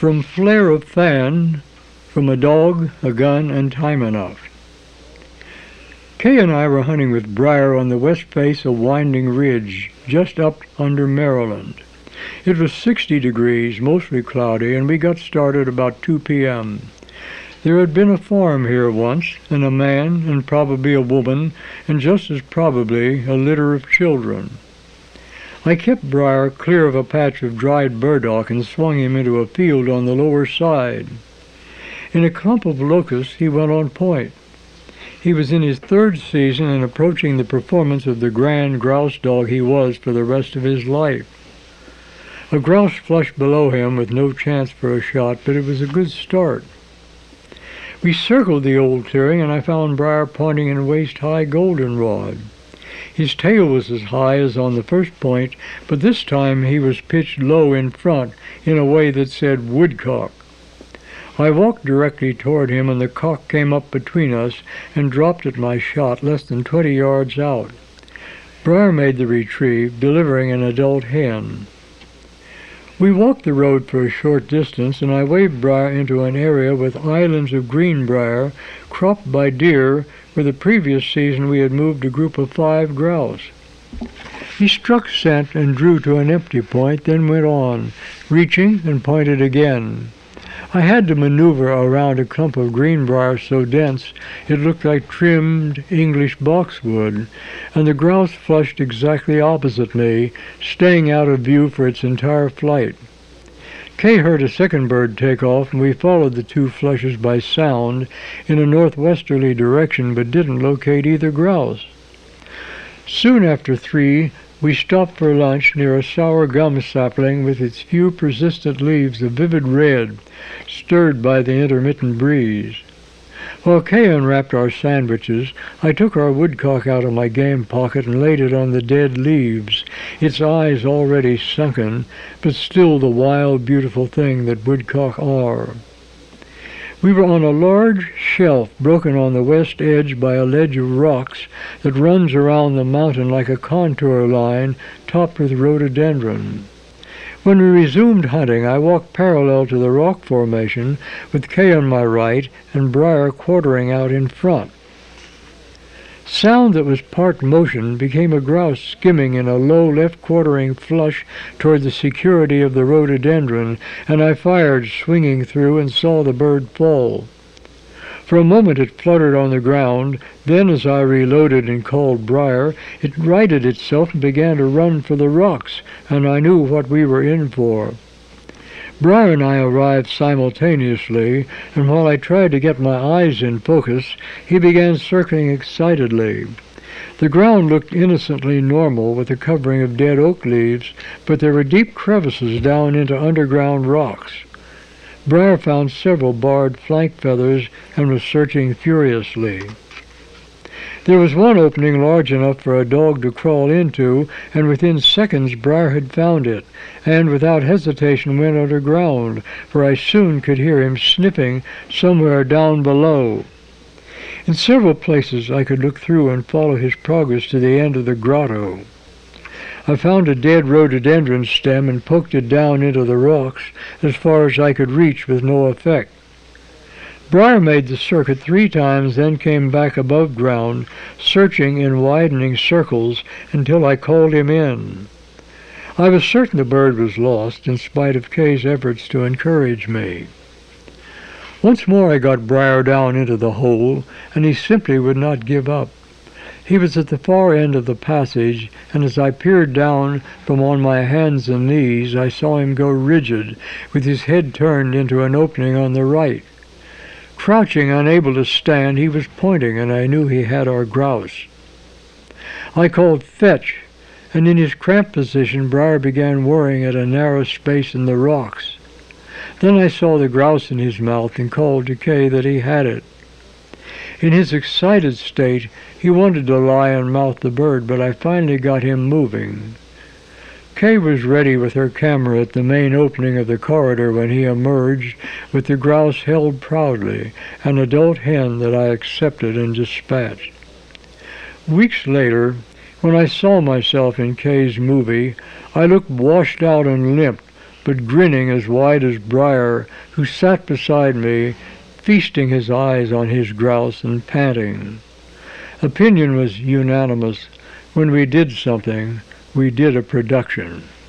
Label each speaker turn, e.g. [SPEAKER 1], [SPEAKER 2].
[SPEAKER 1] from flare of fan, from a dog, a gun, and time enough. Kay and I were hunting with Briar on the west face of Winding Ridge, just up under Maryland. It was 60 degrees, mostly cloudy, and we got started about 2 p.m. There had been a farm here once, and a man, and probably a woman, and just as probably a litter of children. I kept Briar clear of a patch of dried burdock and swung him into a field on the lower side. In a clump of locusts he went on point. He was in his 3rd season and approaching the performance of the grand grouse dog he was for the rest of his life. A grouse flushed below him with no chance for a shot, but it was a good start. We circled the old clearing, and I found Briar pointing in waist-high goldenrod. His tail was as high as on the first point, but this time he was pitched low in front in a way that said woodcock. I walked directly toward him, and the cock came up between us and dropped at my shot less than 20 yards out. Briar made the retrieve, delivering an adult hen. We walked the road for a short distance, and I waved Briar into an area with islands of greenbrier cropped by deer where the previous season we had moved a group of 5 grouse. He struck scent and drew to an empty point, then went on, reaching and pointed again. I had to maneuver around a clump of greenbrier so dense it looked like trimmed English boxwood, and the grouse flushed exactly opposite me, staying out of view for its entire flight. Kay heard a second bird take off, and we followed the 2 flushes by sound in a northwesterly direction, but didn't locate either grouse. Soon after 3, we stopped for lunch near a sour gum sapling with its few persistent leaves of vivid red, stirred by the intermittent breeze. While Kay unwrapped our sandwiches, I took our woodcock out of my game pocket and laid it on the dead leaves, its eyes already sunken, but still the wild, beautiful thing that woodcock are. We were on a large shelf broken on the west edge by a ledge of rocks that runs around the mountain like a contour line topped with rhododendron. When we resumed hunting, I walked parallel to the rock formation with Kay on my right and Briar quartering out in front. Sound that was part motion became a grouse skimming in a low left-quartering flush toward the security of the rhododendron, and I fired, swinging through, and saw the bird fall. For a moment it fluttered on the ground, then as I reloaded and called Briar, it righted itself and began to run for the rocks, and I knew what we were in for. Briar and I arrived simultaneously, and while I tried to get my eyes in focus, he began circling excitedly. The ground looked innocently normal with a covering of dead oak leaves, but there were deep crevices down into underground rocks. Briar found several barred flank feathers and was searching furiously. There was one opening large enough for a dog to crawl into, and within seconds Briar had found it, and without hesitation went underground, for I soon could hear him sniffing somewhere down below. In several places I could look through and follow his progress to the end of the grotto. I found a dead rhododendron stem and poked it down into the rocks as far as I could reach with no effect. Briar made the circuit 3 times, then came back above ground, searching in widening circles until I called him in. I was certain the bird was lost, in spite of Kay's efforts to encourage me. Once more I got Briar down into the hole, and he simply would not give up. He was at the far end of the passage, and as I peered down from on my hands and knees, I saw him go rigid, with his head turned into an opening on the right. Crouching, unable to stand, he was pointing, and I knew he had our grouse. I called "Fetch," and in his cramped position Briar began worrying at a narrow space in the rocks. Then I saw the grouse in his mouth and called to Kay that he had it. In his excited state, he wanted to lie and mouth the bird, but I finally got him moving. Kay was ready with her camera at the main opening of the corridor when he emerged, with the grouse held proudly, an adult hen that I accepted and dispatched. Weeks later, when I saw myself in Kay's movie, I looked washed out and limp, but grinning as wide as Briar, who sat beside me, feasting his eyes on his grouse and panting. Opinion was unanimous. When we did something, we did a production.